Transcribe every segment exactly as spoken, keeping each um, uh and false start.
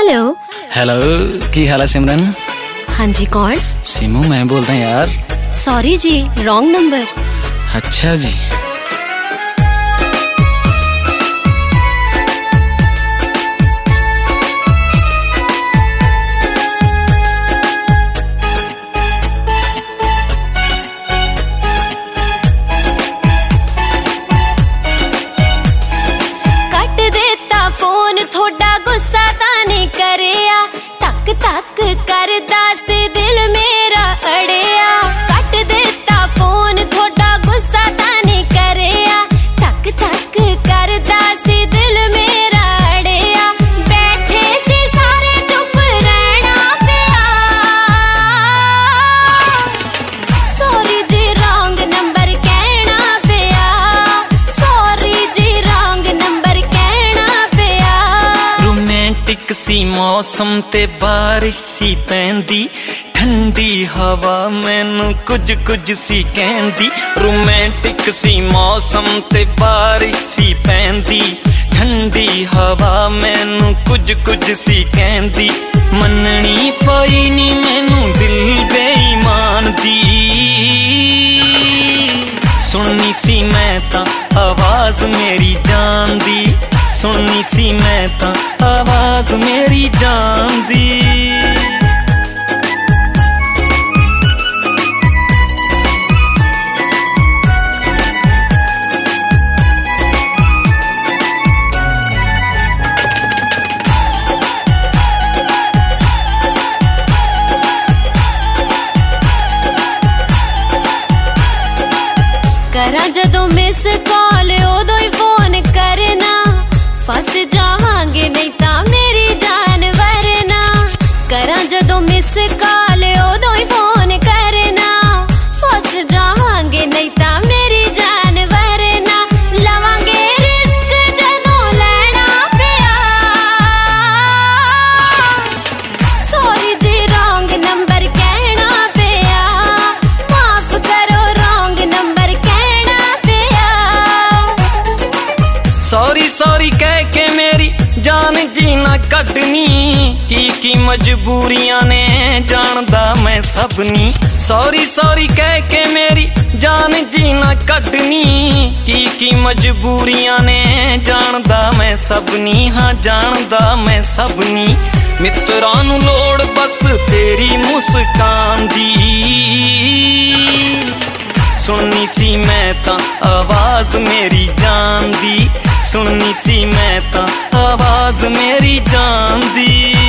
Hello hello की हाल है सिमरन? हाँ जी, कौन? सिमू मैं बोलता यार। सॉरी जी, रॉन्ग नंबर। अच्छा जी। कट देता फोन थोड़ा गुस्सा ताने करिया, तक तक करदा से दिल मेरा अड़िया। कट देता फोन थोड़ा गुस्सा ताने करिया, तक तक करदा से दिल मेरा अड़िया। बैठे से सारे चुप रहना पिया। सॉरी जी रॉन्ग नंबर कहना पिया। सॉरी जी रॉन्ग नंबर कहना पिया। रोमांटिक सी मौसम ते बारिश सी पैंदी, ठंडी हवा मैनू कुछ कुछ सी कहंदी। रोमांटिक सी मौसम ते बारिश सी पैंदी, ठंडी हवा मैनू कुछ कुछ सी कहंदी। मननी पई नी मैनू दिल बेईमान दी, सुननी सी मैं तां आवाज मेरी जान दी। सुननी सी मैं तां आवाज मेरी जान दी। करा जदों मिस कॉल उदों ही फोन करना, फस जावांगे नहीं तां मेरी जान वरना। करा जदों मिस कॉल उदों ही फोन करना, फस जावांगे नहीं तां मेरी जान वरना। लवांगे रिस्क जदों लैना पिया। सॉरी जी रॉन्ग नंबर कहना पिया। माफ करो रॉन्ग नंबर कहना पिया। सॉरी सॉरी कह के मेरी जान जीना कटनी, की की मजबूरियां ने जानदा मैं सबनी। सॉरी सॉरी कह के मेरी जान जीना कटनी, की की मजबूरियां ने जानदा मैं सबनी। हाँ जानदा मैं सबनी। मित्रां नू लोड़ बस तेरी मुस्कान दी, सुननी सी मैं तां आवाज मेरी जान दी। सुननी सी मैं तां आवाज मेरी जान दी।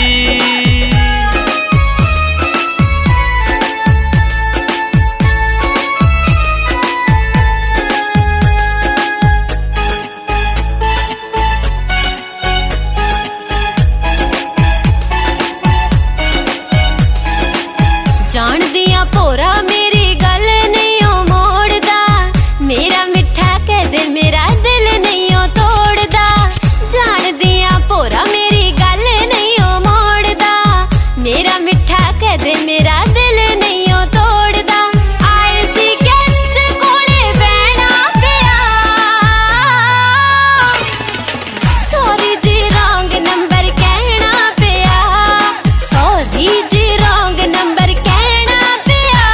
जान दिया भोरा मेरी गल नहीं ओ मोड़दा, मेरा मिठा कह दे मेरा दिल नहीं ओ तोड़दा। जान दिया भोरा मेरी गल नहीं ओ मोड़दा, मेरा मिठा कह दे मेरा दिल नहीं ओ तोड़दा। आए सी गेस्ट कोले बैठना पिया। सॉरी जी रॉन्ग नंबर कहना पिया। सॉरी जी रॉन्ग नंबर कहना पिया।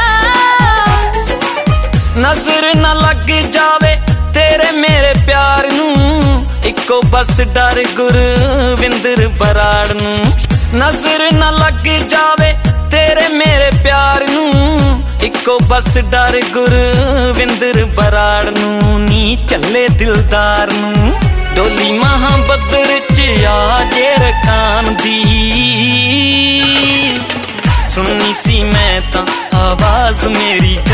नजर न लग जावे तेरे मेरे प्यार नू, इको बस डर गुरविंदर बराड़ नू। नजर न लग जावे तेरे मेरे प्यार नू, इको बस डर गुरविंदर बराड़ नू। नी चले दिलदार नू डोली महाबदर च आ जे रखान दी। सुननी सी मैं तां आवाज मेरी